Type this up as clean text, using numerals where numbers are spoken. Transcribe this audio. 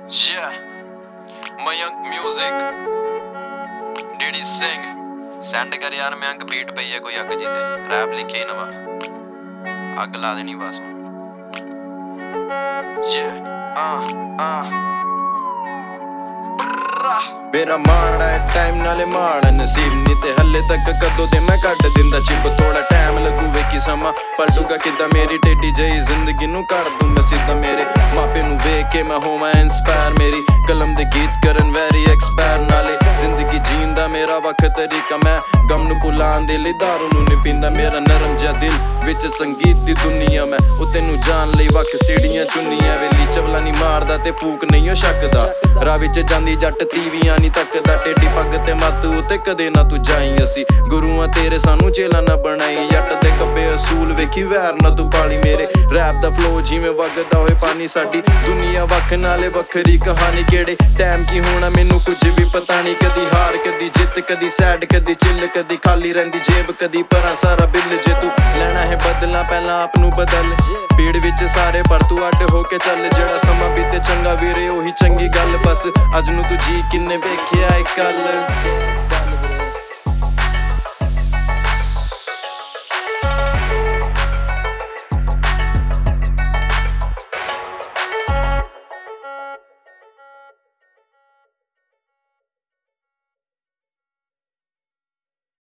Yeah, Mayank music, Diddy sing, send कर यार Mayank beat पई है कोई अग जी ते रैप लिखे नवा अग ला देनी बस मेरा माड़ा है टाइम नाले माड़ा नसीब नहीं ते हले तक कदों दे मैं कट दिंदा चिप थोड़ा टाइम लगू वेखी समा पलटूगा किदा मेरी टेढ़ी जही जिंदगी नू कर दूं मैं सीधा मेरे मापे नू वेख के मैं होवां इंस्पायर मेरी कलम दे गीत करन वेरी एक्सपायर नाले जिंदगी जींदा मेरा वक्त तरीका मैं गम नू भुलान दे लई दारू नू नहीं पींदा मेरा नरम जिहा दिल विच संगीत दी दुनिया मैं ओ तेनू जान लई वक सीढ़ियां चुनियां वेली चवला नहीं मारदा ते फूक नहीं ओ शकदा राह विच जांदी जट तीवियां नहीं तकदा टेढ़ी पग ते मत उते कदे ना तू जाई असी गुरुआं तेरे सानू चेला ना बनाई जट दे कब्बे असूल वेखी वैर ना तू पाली मेरे रैप दा फ्लो जिवें वगदा होए पानी साडी दुनिया वख नाले वखरी कहानी केड़े टाइम की होना मैनू कुछ भी पता नहीं कदी हार कदी जित कदी सैड कदी चिल कदी खाली रहिंदी जेब कदी परां सारा बिल जे तू लेना है बदलना पहला आप नू बदल भीड़ विच सारे पर तू अड हो के चल जेड़ा समा बीते चंगा वीरे ओही चंगी गल बस अज नू तू जी किन्ने वेखिया कल